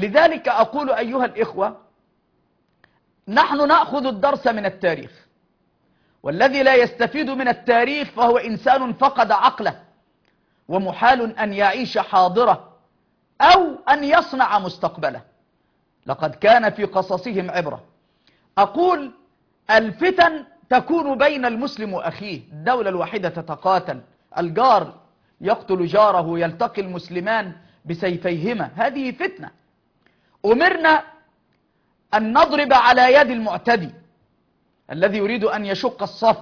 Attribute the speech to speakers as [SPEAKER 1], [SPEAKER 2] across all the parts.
[SPEAKER 1] لذلك أقول أيها الإخوة، نحن نأخذ الدرس من التاريخ، والذي لا يستفيد من التاريخ فهو إنسان فقد عقله، ومحال أن يعيش حاضره أو أن يصنع مستقبله. لقد كان في قصصهم عبرة. أقول الفتن تكون بين المسلم وأخيه، الدولة الواحدة تتقاتل، الجار يقتل جاره، يلتقي المسلمان بسيفيهما، هذه فتنة. أمرنا أن نضرب على يد المعتدي الذي يريد أن يشق الصف،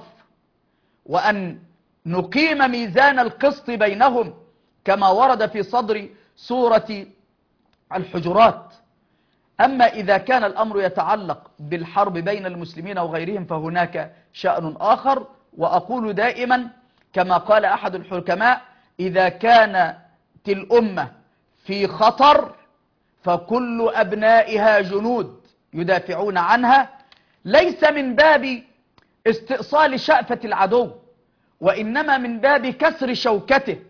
[SPEAKER 1] وأن نقيم ميزان القسط بينهم كما ورد في صدر سورة الحجرات. أما إذا كان الأمر يتعلق بالحرب بين المسلمين وغيرهم فهناك شأن آخر. وأقول دائما كما قال أحد الحكماء: إذا كانت الأمة في خطر فكل أبنائها جنود يدافعون عنها، ليس من باب استئصال شأفة العدو، وإنما من باب كسر شوكته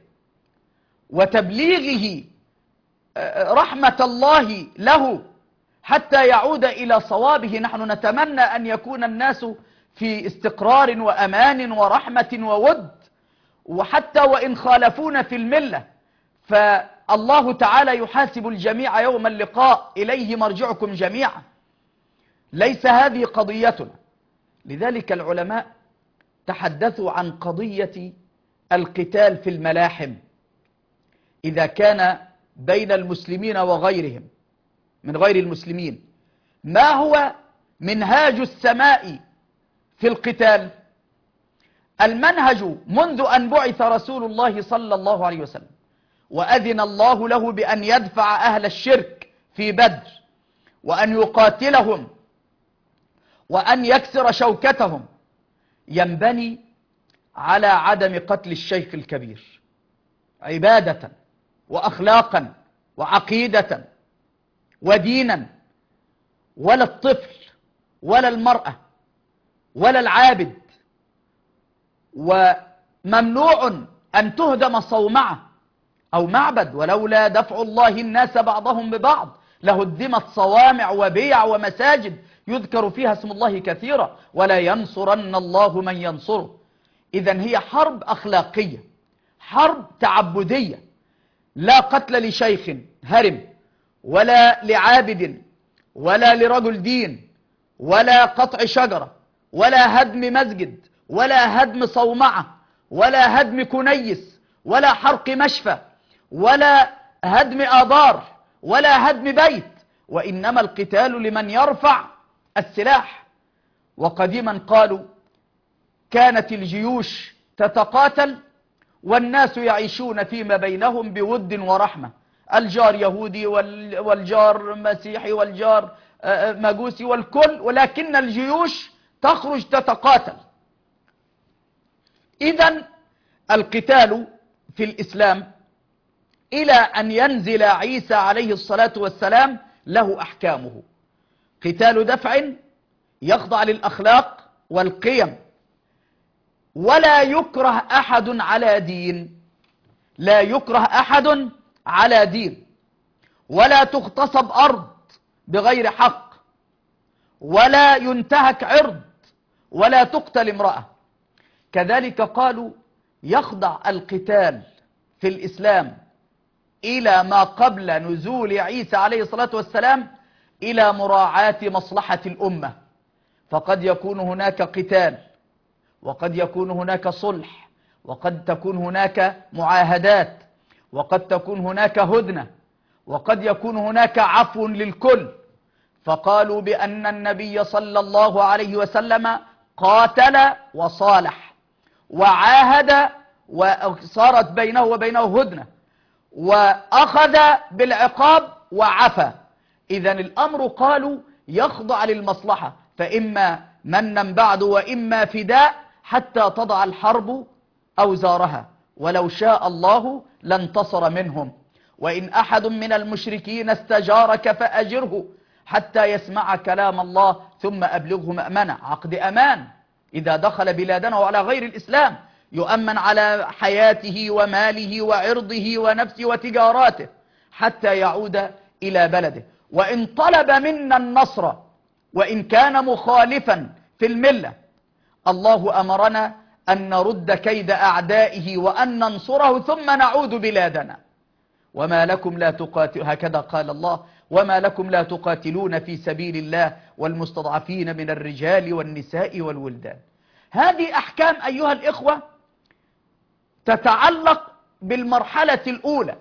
[SPEAKER 1] وتبليغه رحمة الله له حتى يعود إلى صوابه. نحن نتمنى أن يكون الناس في استقرار وأمان ورحمة وود، وحتى وإن خالفون في الملة فالله تعالى يحاسب الجميع يوم اللقاء، إليه مرجعكم جميعا. ليس هذه قضيتنا. لذلك العلماء تحدثوا عن قضية القتال في الملاحم إذا كان بين المسلمين وغيرهم من غير المسلمين. ما هو منهاج السماء في القتال؟ المنهج منذ أن بعث رسول الله صلى الله عليه وسلم وأذن الله له بأن يدفع أهل الشرك في بدر وأن يقاتلهم وأن يكسر شوكتهم، ينبني على عدم قتل الشيخ الكبير عبادة وأخلاقا وعقيدة ودينا، ولا الطفل ولا المرأة ولا العابد. وممنوع أن تهدم صومعة أو معبد، ولولا دفع الله الناس بعضهم ببعض لهدمت صوامع وبيع ومساجد يذكر فيها اسم الله كثيرا، ولا ينصرن الله من ينصره. إذن هي حرب أخلاقية، حرب تعبدية، لا قتل لشيخ هرم ولا لعابد ولا لرجل دين ولا قطع شجرة ولا هدم مسجد ولا هدم صومعة ولا هدم كنيس ولا حرق مشفى ولا هدم آبار ولا هدم بيت، وإنما القتال لمن يرفع السلاح. وقديما قالوا كانت الجيوش تتقاتل والناس يعيشون فيما بينهم بود ورحمة، الجار يهودي والجار مسيحي والجار مجوسي والكل، ولكن الجيوش تخرج تتقاتل. إذن القتال في الإسلام إلى أن ينزل عيسى عليه الصلاة والسلام له أحكامه. قتال دفع يخضع للأخلاق والقيم، ولا يكره أحد على دين، لا يكره أحد على دين، ولا تغتصب أرض بغير حق، ولا ينتهك عرض، ولا تقتل امرأة. كذلك قالوا يخضع القتال في الإسلام إلى ما قبل نزول عيسى عليه الصلاة والسلام إلى مراعاة مصلحة الأمة، فقد يكون هناك قتال وقد يكون هناك صلح وقد تكون هناك معاهدات وقد تكون هناك هدنة وقد يكون هناك عفو للكل. فقالوا بأن النبي صلى الله عليه وسلم قاتل وصالح وعاهد وصارت بينه وبينه هدنة وأخذ بالعقاب وعفى. إذن الأمر قالوا يخضع للمصلحة، فإما منا بعد وإما فداء حتى تضع الحرب أوزارها، ولو شاء الله لانتصر منهم. وإن أحد من المشركين استجارك فأجره حتى يسمع كلام الله ثم أبلغه مأمنة. عقد أمان إذا دخل بلادنا وعلى غير الإسلام يؤمن على حياته وماله وعرضه ونفسه وتجاراته حتى يعود إلى بلده. وإن طلب منا النصر وإن كان مخالفا في الملة، الله أمرنا أن نرد كيد أعدائه وأن ننصره ثم نعود بلادنا. وما لكم لا تقاتلون، هكذا قال الله: وما لكم لا تقاتلون في سبيل الله والمستضعفين من الرجال والنساء والولدان. هذه أحكام أيها الإخوة تتعلق بالمرحلة الأولى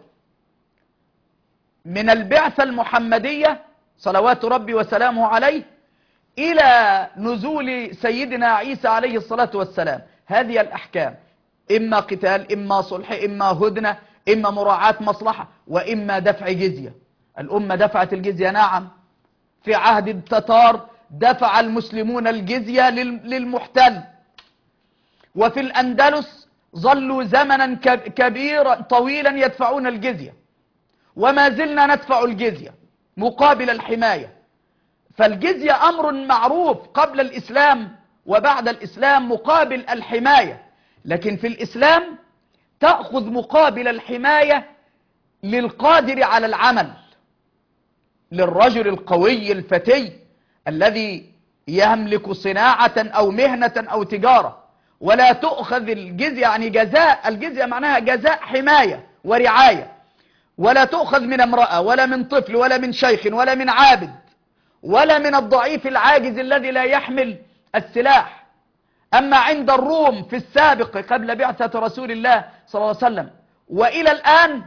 [SPEAKER 1] من البعثة المحمدية صلوات ربي وسلامه عليه إلى نزول سيدنا عيسى عليه الصلاة والسلام. هذه الأحكام إما قتال، إما صلح، إما هدنة، إما مراعاة مصلحة، وإما دفع جزية. الأمة دفعت الجزية، نعم. في عهد التتار دفع المسلمون الجزية للمحتل، وفي الأندلس ظلوا زمنا كبيرا طويلا يدفعون الجزية، وما زلنا ندفع الجزية مقابل الحماية. فالجزية أمر معروف قبل الإسلام وبعد الإسلام مقابل الحماية، لكن في الإسلام تأخذ مقابل الحماية للقادر على العمل، للرجل القوي الفتي الذي يملك صناعة أو مهنة أو تجارة. ولا تؤخذ الجزية يعني جزاء، الجزية معناها جزاء حماية ورعاية، ولا تؤخذ من امرأة ولا من طفل ولا من شيخ ولا من عابد ولا من الضعيف العاجز الذي لا يحمل السلاح. أما عند الروم في السابق قبل بعثة رسول الله صلى الله عليه وسلم وإلى الآن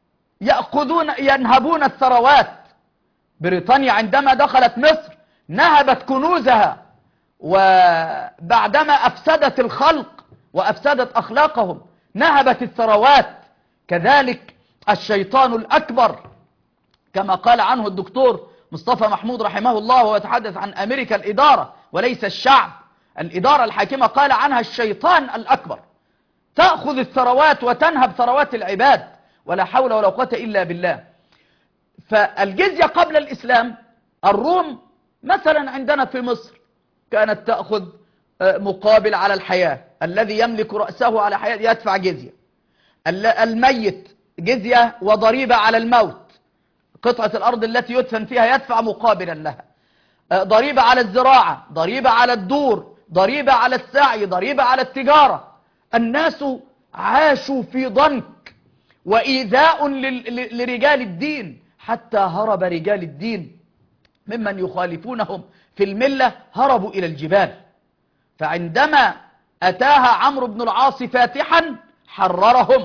[SPEAKER 1] ينهبون الثروات. بريطانيا عندما دخلت مصر نهبت كنوزها، وبعدما أفسدت الخلق وأفسدت أخلاقهم نهبت الثروات. كذلك الشيطان الأكبر كما قال عنه الدكتور مصطفى محمود رحمه الله وهو يتحدث عن أمريكا الإدارة وليس الشعب، الإدارة الحاكمة قال عنها الشيطان الأكبر، تأخذ الثروات وتنهب ثروات العباد، ولا حول ولا قوة إلا بالله. فالجزية قبل الإسلام الروم مثلا عندنا في مصر كانت تأخذ مقابل على الحياة، الذي يملك رأسه على حياة يدفع جزية، الميت جزية وضريبة على الموت، قطعة الأرض التي يدفن فيها يدفع مقابلا لها، ضريبة على الزراعة، ضريبة على الدور، ضريبة على السعي، ضريبة على التجارة. الناس عاشوا في ضنك وإيذاء لرجال الدين، حتى هرب رجال الدين ممن يخالفونهم في الملة، هربوا إلى الجبال. فعندما أتاها عمرو بن العاص فاتحا حررهم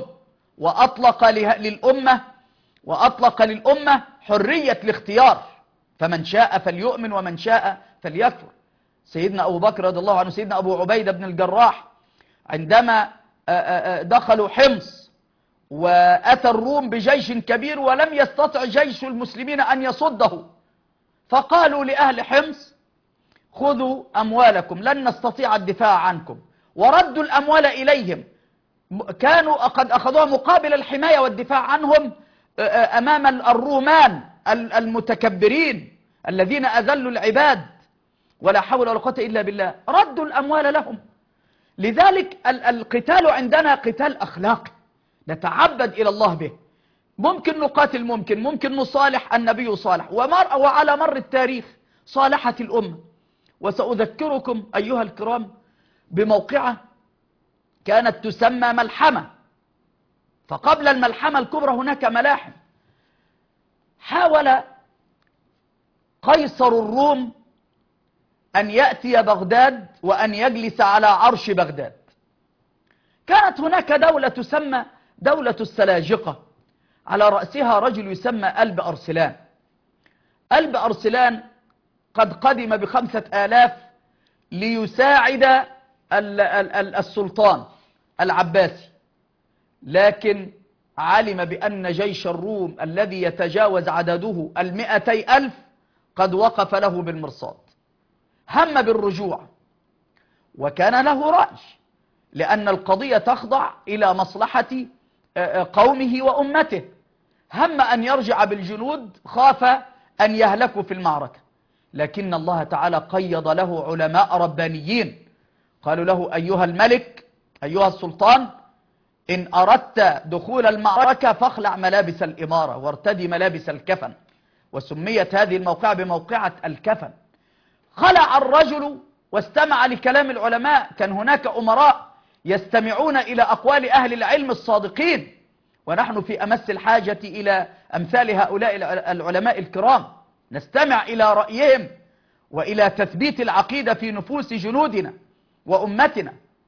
[SPEAKER 1] وأطلق للأمة حرية الاختيار، فمن شاء فليؤمن ومن شاء فليكفر. سيدنا أبو بكر رضي الله عنه، سيدنا أبو عبيدة بن الجراح عندما دخلوا حمص وأتى الروم بجيش كبير ولم يستطع جيش المسلمين أن يصده، فقالوا لأهل حمص: خذوا أموالكم لن نستطيع الدفاع عنكم، وردوا الأموال إليهم. كانوا قد أخذوها مقابل الحماية والدفاع عنهم أمام الرومان المتكبرين الذين أذلوا العباد، ولا حول ولا قوة إلا بالله، ردوا الأموال لهم. لذلك القتال عندنا قتال أخلاقي نتعبد إلى الله به. ممكن نقاتل، ممكن نصالح، النبي صالح، وعلى مر التاريخ صالحت الأمة. وسأذكركم أيها الكرام بموقعة كانت تسمى ملحمة، فقبل الملحمة الكبرى هناك ملاحم. حاول قيصر الروم أن يأتي بغداد وأن يجلس على عرش بغداد. كانت هناك دولة تسمى دولة السلاجقة، على رأسها رجل يسمى ألب أرسلان. ألب أرسلان قد قدم ب5,000 ليساعد السلطان العباسي، لكن علم بأن جيش الروم الذي يتجاوز عدده 200,000 قد وقف له بالمرصاد. هم بالرجوع، وكان له رأي، لأن القضية تخضع إلى مصلحة قومه وأمته. هم أن يرجع بالجنود، خاف أن يهلكوا في المعركة، لكن الله تعالى قيض له علماء ربانيين قالوا له: أيها الملك، أيها السلطان، إن أردت دخول المعركة فاخلع ملابس الإمارة وارتدي ملابس الكفن، وسميت هذه الموقعة بموقعة الكفن. خلع الرجل واستمع لكلام العلماء. كان هناك أمراء يستمعون إلى أقوال أهل العلم الصادقين، ونحن في أمس الحاجة إلى أمثال هؤلاء العلماء الكرام، نستمع إلى رأيهم وإلى تثبيت العقيدة في نفوس جنودنا وأمتنا.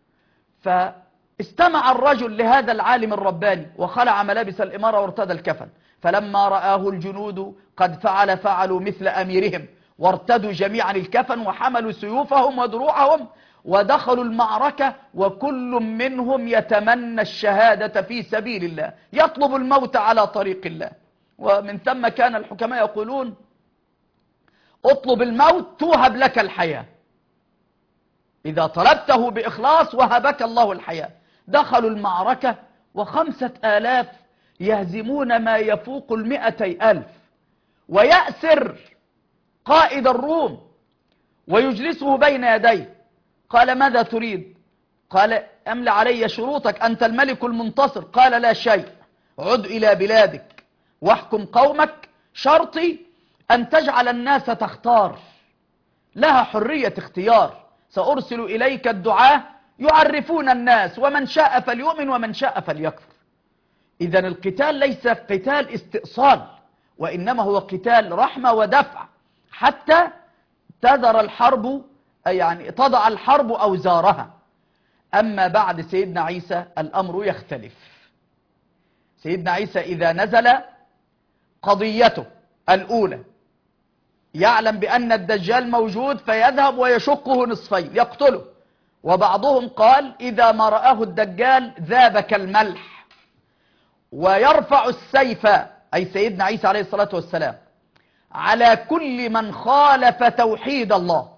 [SPEAKER 1] فاستمع الرجل لهذا العالم الرباني وخلع ملابس الإمارة وارتدى الكفن. فلما رآه الجنود قد فعلوا مثل أميرهم، وارتدوا جميعا الكفن وحملوا سيوفهم ودروعهم ودخلوا المعركة، وكل منهم يتمنى الشهادة في سبيل الله، يطلب الموت على طريق الله. ومن ثم كان الحكماء يقولون: اطلب الموت توهب لك الحياة، إذا طلبته بإخلاص وهبك الله الحياة. دخلوا المعركة 5000 يهزمون ما يفوق 200,000، ويأسر قائد الروم ويجلسه بين يديه. قال: ماذا تريد؟ قال: أمل علي شروطك، أنت الملك المنتصر. قال: لا شيء، عد إلى بلادك واحكم قومك، شرطي أن تجعل الناس تختار، لها حرية اختيار. سأرسل إليك الدعاة يعرفون الناس، ومن شاء فليؤمن ومن شاء فليكفر. إذن القتال ليس قتال استئصال، وإنما هو قتال رحمة ودفع، حتى تذر الحرب، يعني تضع الحرب أوزارها. أما بعد سيدنا عيسى الأمر يختلف. سيدنا عيسى إذا نزل قضيته الأولى يعلم بأن الدجال موجود، فيذهب ويشقه نصفين يقتله. وبعضهم قال: إذا ما رآه الدجال ذاب كالملح، ويرفع السيف، أي سيدنا عيسى عليه الصلاة والسلام، على كل من خالف توحيد الله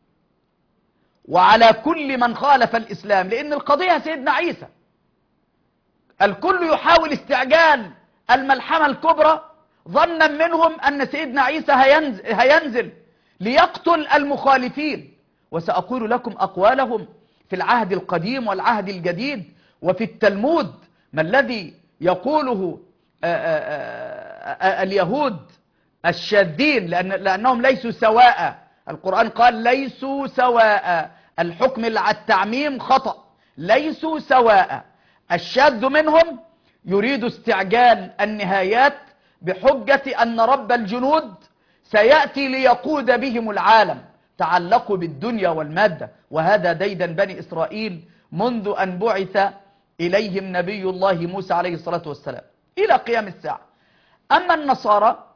[SPEAKER 1] وعلى كل من خالف الإسلام، لأن القضية سيدنا عيسى. الكل يحاول استعجال الملحمة الكبرى، ظنا منهم أن سيدنا عيسى هينزل ليقتل المخالفين. وسأقول لكم أقوالهم في العهد القديم والعهد الجديد وفي التلمود، ما الذي يقوله اليهود الشاذين، لأنهم ليسوا سواء. القرآن قال: ليسوا سواء، الحكم على التعميم خطأ، ليسوا سواء. الشاذ منهم يريد استعجال النهايات بحجة أن رب الجنود سيأتي ليقود بهم العالم، تعلقوا بالدنيا والمادة. وهذا ديدن بني إسرائيل منذ أن بعث إليهم نبي الله موسى عليه الصلاة والسلام إلى قيام الساعة. أما النصارى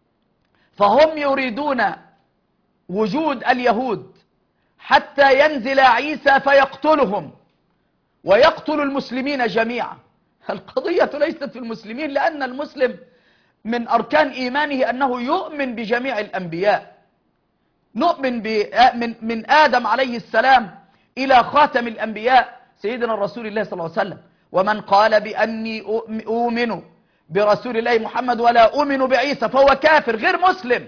[SPEAKER 1] فهم يريدون وجود اليهود حتى ينزل عيسى فيقتلهم ويقتل المسلمين جميعا. القضية ليست في المسلمين، لأن المسلم من أركان إيمانه أنه يؤمن بجميع الأنبياء، نؤمن من آدم عليه السلام إلى خاتم الأنبياء سيدنا الرسول الله صلى الله عليه وسلم. ومن قال بأني أؤمن برسول الله محمد ولا أؤمن بعيسى فهو كافر غير مسلم،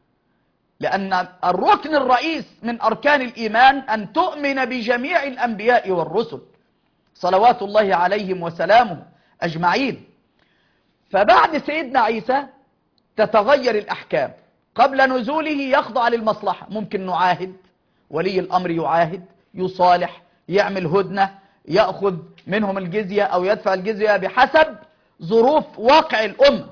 [SPEAKER 1] لأن الركن الرئيس من أركان الإيمان أن تؤمن بجميع الأنبياء والرسل صلوات الله عليهم وسلامه أجمعين. فبعد سيدنا عيسى تتغير الأحكام. قبل نزوله يخضع للمصلحة، ممكن نعاهد، ولي الأمر يعاهد، يصالح، يعمل هدنة، يأخذ منهم الجزية أو يدفع الجزية بحسب ظروف واقع الأمة.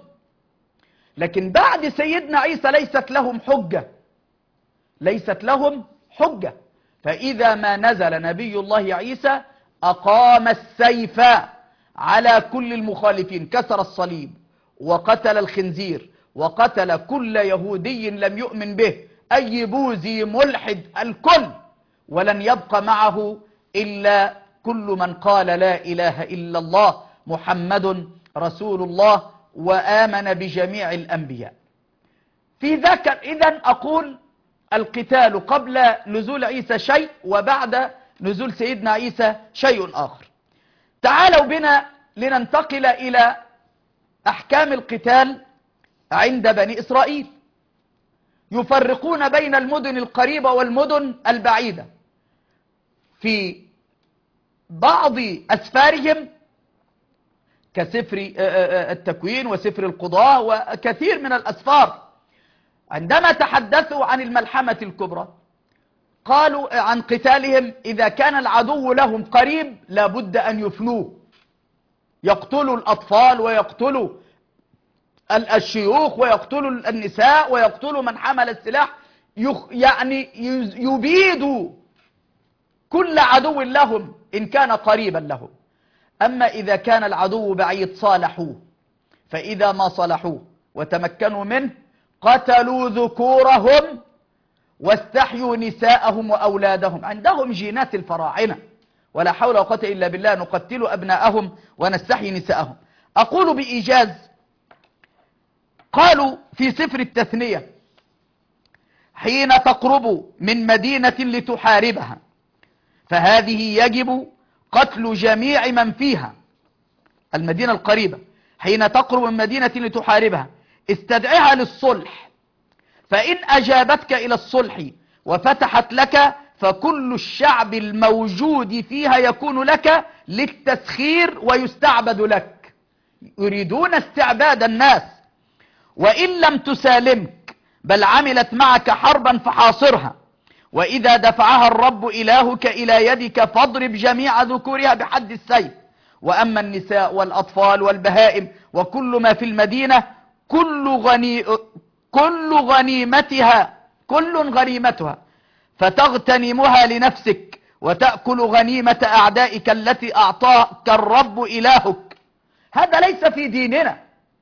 [SPEAKER 1] لكن بعد سيدنا عيسى ليست لهم حجة، ليست لهم حجة. فإذا ما نزل نبي الله عيسى أقام السيف على كل المخالفين، كسر الصليب وقتل الخنزير وقتل كل يهودي لم يؤمن به، أي بوذي ملحد، الكل، ولن يبقى معه إلا كل من قال لا إله إلا الله محمد رسول الله وآمن بجميع الأنبياء. في ذاك إذن أقول القتال قبل نزول عيسى شيء، وبعد نزول سيدنا عيسى شيء آخر. تعالوا بنا لننتقل إلى أحكام القتال عند بني إسرائيل. يفرقون بين المدن القريبة والمدن البعيدة. في بعض أسفارهم كسفر التكوين وسفر القضاء وكثير من الأسفار عندما تحدثوا عن الملحمة الكبرى قالوا عن قتالهم إذا كان العدو لهم قريب لابد أن يفنوه، يقتلوا الأطفال ويقتلوا الشيوخ ويقتلوا النساء ويقتلوا من حمل السلاح، يعني يبيدوا كل عدو لهم إن كان قريبا لهم. أما إذا كان العدو بعيد صالحوه، فإذا ما صلحوه وتمكنوا منه قتلوا ذكورهم واستحيوا نساءهم وأولادهم. عندهم جينات الفراعنة، ولا حول ولا قوة إلا بالله، نقتل أبناءهم ونستحيي نساءهم. أقول بإيجاز، قالوا في سفر التثنية: حين تقرب من مدينة لتحاربها فهذه يجب قتل جميع من فيها. المدينة القريبة حين تقرب من مدينة لتحاربها استدعها للصلح، فإن أجابتك إلى الصلح وفتحت لك فكل الشعب الموجود فيها يكون لك للتسخير ويستعبد لك. يريدون استعباد الناس. وإن لم تسالمك بل عملت معك حربا فحاصرها، وإذا دفعها الرب إلهك إلى يدك فاضرب جميع ذكورها بحد السيف. وأما النساء والأطفال والبهائم وكل ما في المدينة كل غنيمتها فتغتنمها لنفسك وتأكل غنيمة أعدائك التي أعطاك الرب إلهك. هذا ليس في ديننا.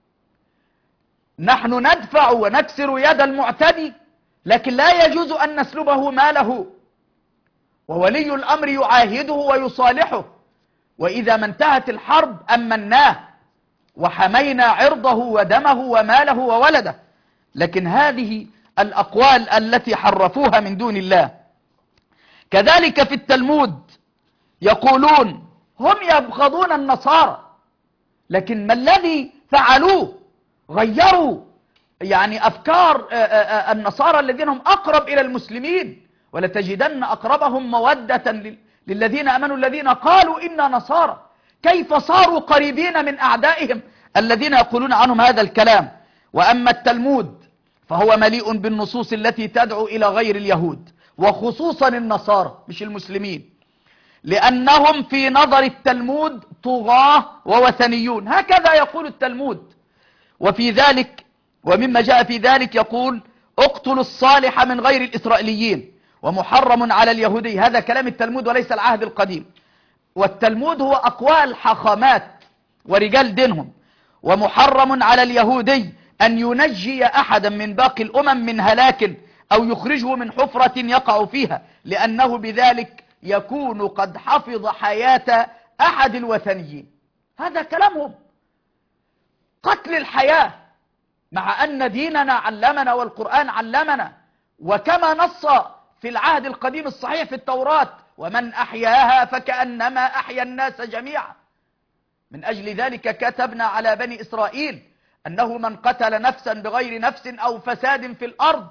[SPEAKER 1] نحن ندفع ونكسر يد المعتدي، لكن لا يجوز أن نسلبه ماله، وولي الأمر يعاهده ويصالحه، وإذا ما انتهت الحرب أمناه وحمينا عرضه ودمه وماله وولده. لكن هذه الأقوال التي حرفوها من دون الله. كذلك في التلمود يقولون هم يبغضون النصارى، لكن ما الذي فعلوه؟ غيروا يعني أفكار النصارى الذين هم أقرب إلى المسلمين، ولتجدن أقربهم مودة للذين أمنوا الذين قالوا إنا نصارى. كيف صاروا قريبين من أعدائهم الذين يقولون عنهم هذا الكلام؟ وأما التلمود فهو مليء بالنصوص التي تدعو إلى غير اليهود، وخصوصا النصارى مش المسلمين، لأنهم في نظر التلمود طغاة ووثنيون. هكذا يقول التلمود. وفي ذلك ومما جاء في ذلك يقول: اقتلوا الصالح من غير الإسرائيليين ومحرم على اليهودي. هذا كلام التلمود وليس العهد القديم. والتلمود هو أقوال حاخامات ورجال دينهم. ومحرم على اليهودي أن ينجي أحدا من باقي الأمم من هلاك أو يخرجه من حفرة يقع فيها، لأنه بذلك يكون قد حفظ حياة أحد الوثنيين. هذا كلامهم. قتل الحياة، مع أن ديننا علمنا والقرآن علمنا، وكما نص في العهد القديم الصحيح في التوراة: ومن أحياها فكأنما أحيا الناس جميعا. من أجل ذلك كتبنا على بني إسرائيل أنه من قتل نفسا بغير نفس أو فساد في الأرض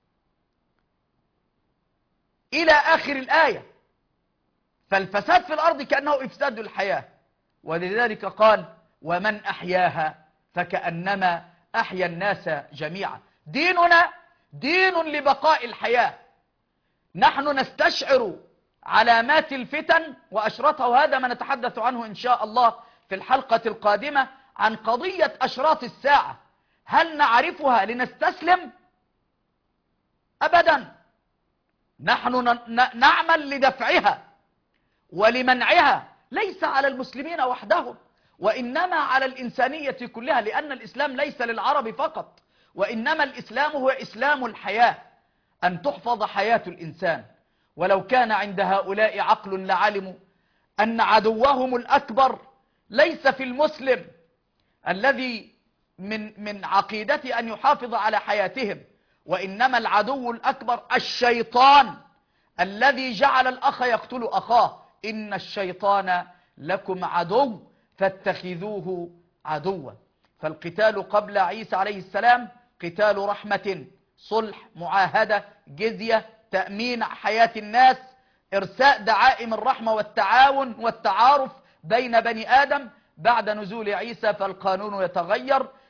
[SPEAKER 1] إلى آخر الآية. فالفساد في الأرض كأنه إفساد الحياة، ولذلك قال: ومن أحياها فكأنما أحيا الناس جميعا. ديننا دين لبقاء الحياة. نحن نستشعر علامات الفتن وأشراطها، وهذا ما نتحدث عنه إن شاء الله في الحلقة القادمة عن قضية أشراط الساعة. هل نعرفها لنستسلم؟ أبدا. نحن نعمل لدفعها ولمنعها، ليس على المسلمين وحدهم، وإنما على الإنسانية كلها، لأن الإسلام ليس للعرب فقط، وإنما الإسلام هو إسلام الحياة، أن تحفظ حياة الإنسان. ولو كان عند هؤلاء عقل لعلموا أن عدوهم الأكبر ليس في المسلم الذي من عقيدته أن يحافظ على حياتهم، وإنما العدو الأكبر الشيطان الذي جعل الأخ يقتل أخاه. إن الشيطان لكم عدو فاتخذوه عدوا. فالقتال قبل عيسى عليه السلام قتال رحمة، صلح، معاهدة، جزية، تأمين حياة الناس، إرساء دعائم الرحمة والتعاون والتعارف بين بني آدم. بعد نزول عيسى فالقانون يتغير،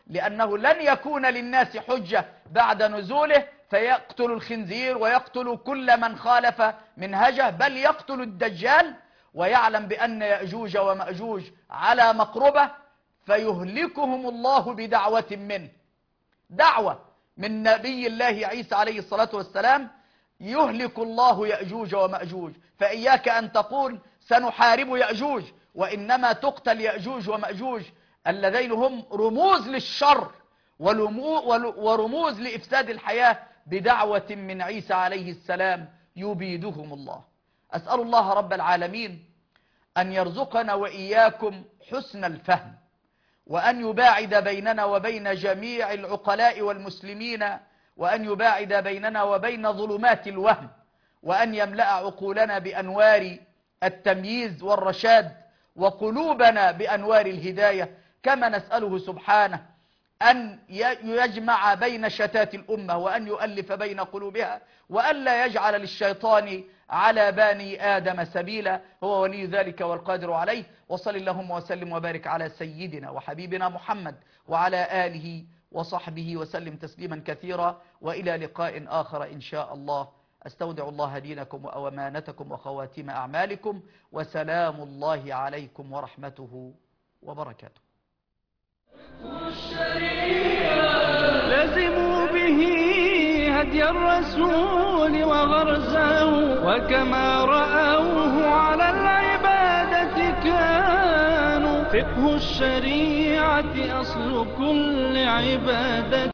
[SPEAKER 1] لأنه لن يكون للناس حجة بعد نزوله فيقتل الخنزير ويقتل كل من خالف منهجه، بل يقتل الدجال، ويعلم بأن يأجوج ومأجوج على مقربة فيهلكهم الله بدعوة منه، دعوة من نبي الله عيسى عليه الصلاة والسلام، يهلك الله يأجوج ومأجوج. فإياك أن تقول سنحارب يأجوج، وإنما تقتل يأجوج ومأجوج الذين هم رموز للشر ورموز لإفساد الحياة بدعوة من عيسى عليه السلام يبيدهم الله. أسأل الله رب العالمين أن يرزقنا وإياكم حسن الفهم، وأن يباعد بيننا وبين جميع العقلاء والمسلمين، وأن يباعد بيننا وبين ظلمات الوهم، وأن يملأ عقولنا بأنوار التمييز والرشاد، وقلوبنا بأنوار الهداية، كما نسأله سبحانه أن يجمع بين شتات الأمة، وأن يؤلف بين قلوبها، وأن لا يجعل للشيطان على بني آدم سبيلا. هو ولي ذلك والقادر عليه. وصل اللهم وسلم وبارك على سيدنا وحبيبنا محمد وعلى آله وصحبه وسلم تسليما كثيرا، وإلى لقاء آخر إن شاء الله. أستودع الله دينكم وأمانتكم وخواتيم أعمالكم، وسلام الله عليكم ورحمته وبركاته.
[SPEAKER 2] لازموا به هدي الرسول وغرزه، وكما رأوه على العبادة كانوا. فقه الشريعة أصل كل عبادة.